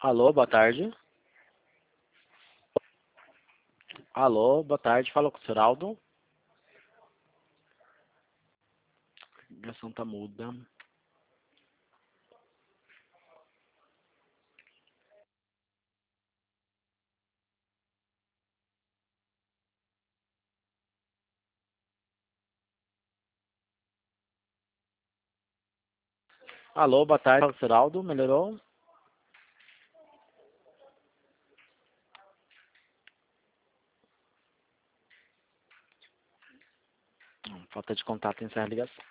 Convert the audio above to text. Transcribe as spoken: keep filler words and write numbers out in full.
Alô, boa tarde. Alô, boa tarde. Fala com o senhor Aldo. A ligação tá muda. Alô, boa tarde. Fala com o senhor Aldo. Melhorou? Hum, Falta de contato, encerra a ligação.